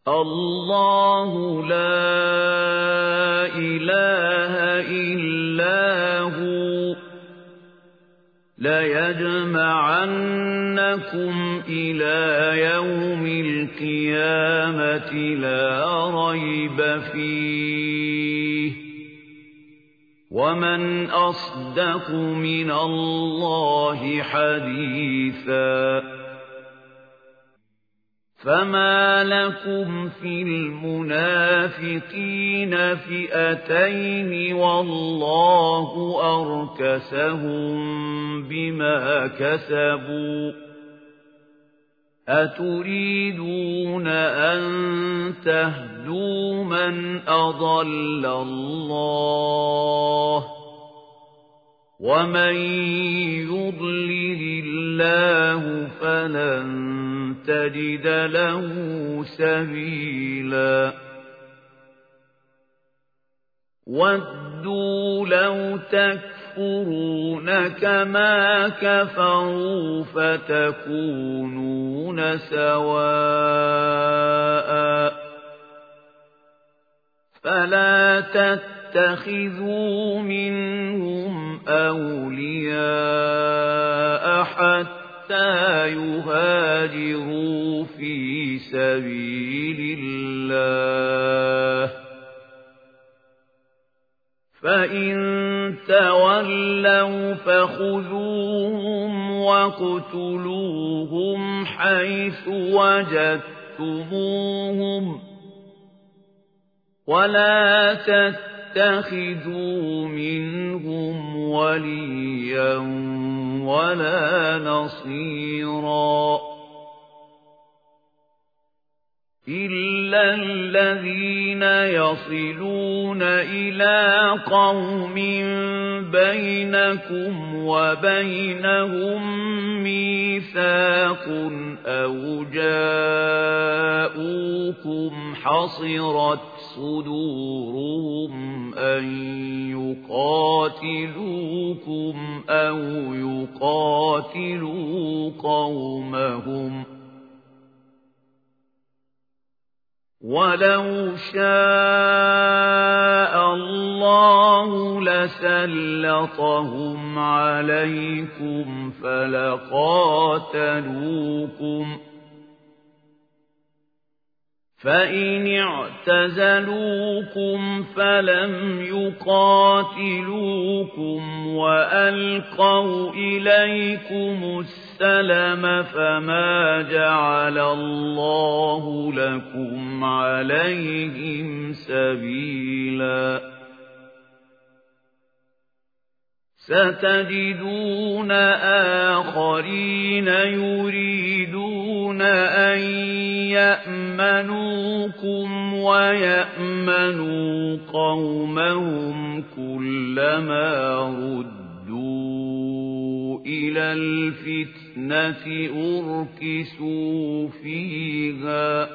الله لا إله إلا هو ليجمعنكم إلى يوم القيامة لا ريب فيه ومن أصدق من الله حديثا فما لكم في المنافقين فئتين والله أركسهم بما كسبوا أتريدون أن تهدوا من أضل الله ومن يضلل الله فلن تجد له سبيلا ودوا لو تكفرون كما كفروا فتكونون سواء فلا تتخذوا منهم أولياء حتى يهاجروا في سبيل الله فإن تولوا فخذوهم واقتلوهم حيث وجدتموهم ولا تتخذوا منهم وليا ولا نصيرا إلا الذين يصلون إلى قوم بينكم وبينهم ميثاق أو جاءوكم حصرت صدورهم أن يقاتلوكم أو يقاتلوا قومهم ولو شاء الله لسلطهم عليكم فلقاتلوكم فإن اعتزلوكم فلم يقاتلوكم وألقوا إليكم السلم فما جعل الله لكم عليهم سبيلا ستجدون آخرين يريدون أن يأمنوكم ويأمنوا قومهم كلما ردوا إلى الفتنة أركسوا فيها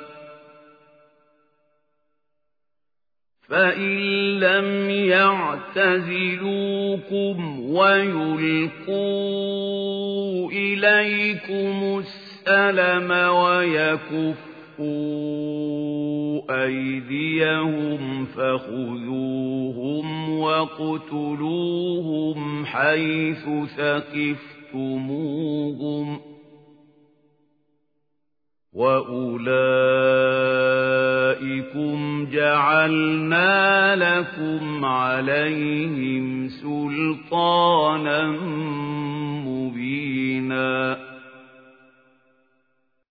فإن لم يعتزلوكم ويلقوا إليكم السلم ويكفوا أيديهم فخذوهم واقتلوهم حيث ثقفتموهم وأولئكم جعلنا لكم عليهم سلطانا